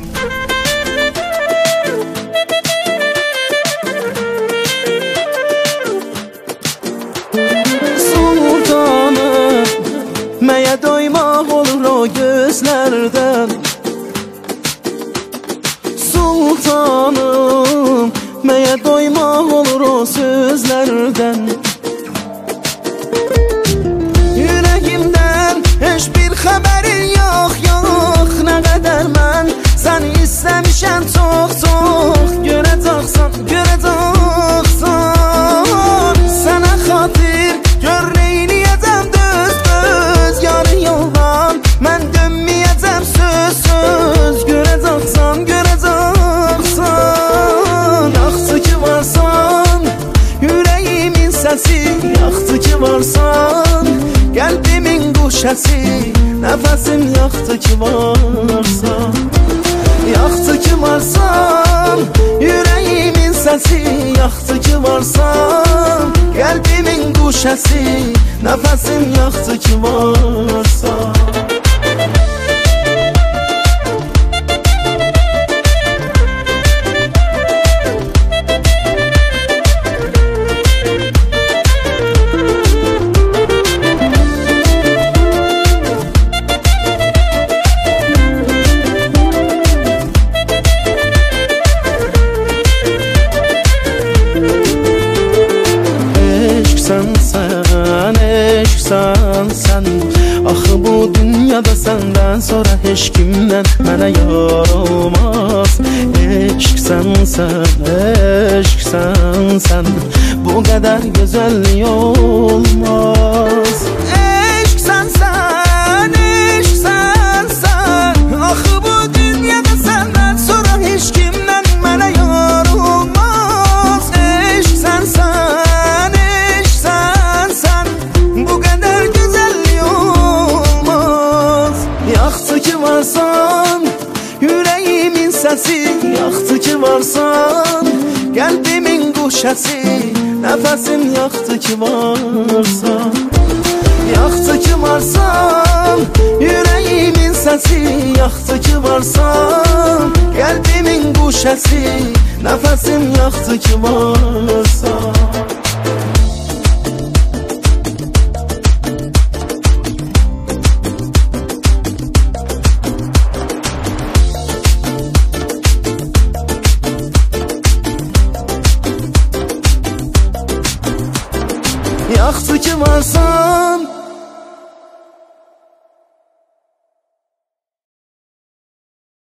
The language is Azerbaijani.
Sultanım, məyə doymaq olur o gözlərdən. Sultanım, məyə doymaq olur o sözlərdən. Yüreğimdən heç bir xəbərin yox, yox. Nə qədər mən səni istəmişəm çox, çox. Görəcəksən, görəcəksən. Sənə xatir gör neyləyəcəm düz, düz. Yarı yoldan mən dönməyəcəm söz, söz. Görəcəksən, görəcəksən. Yaxşı ki varsan, yüreğimin səsi. Yaxşı ki varsan, qəlbimin quşəsi. Nəfəsim yaxşı ki varsan. Yaxşı ki varsan, yüreğimin səsi. Yaxşı ki varsan, qəlbimin quşəsi. Nəfəsim yaxşı ki varsan. Sen axı bu dünyada səndən sonra heç kimdən mənə yar olmaz. Eşqsən sən, bu qədər gözəllik olmaz. Eşqsən sən, axı bu dünyada səndən sonra heç kimdən mənə yar olmaz. Eşqsən sən, bu qədər gözəllik olmaz. Yaxşı ki varsan, yüreğimin səsi. Yaxşı ki varsan, qəlbimin quşəsi. Nəfəsim yaxşı ki varsan. Yaxşı ki varsan, yüreğimin səsi. Yaxşı ki varsan, qəlbimin quşəsi. Nəfəsim yaxşı ki varsan.